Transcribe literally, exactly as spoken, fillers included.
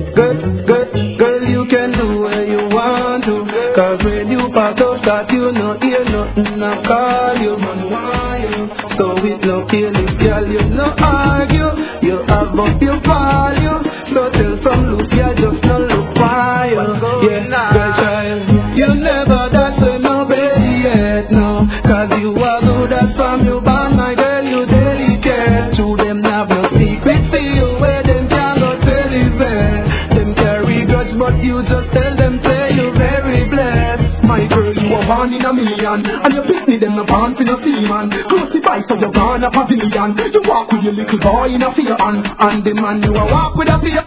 Girl, girl, girl, you can do what you want to. Cause when you pass out that you no hear nothing, I call you, man, why you? So it no killing, girl, you no argue. You have up your value. So tell some look, you just no look fire. Yeah, girl, child, you never that say no baby yet, no. Cause you are good as from you born, my girl, you delicate. To them have no secret, see you where them cannot tell it there. Them carry grudge, but you just tell them, say you very blessed. My girl, you are born in a million, and your picnic them no born for no seaman. Close the bike so you're gone a pavilion. You walk with your little boy in a fear hand, and the man you a walk with a fear.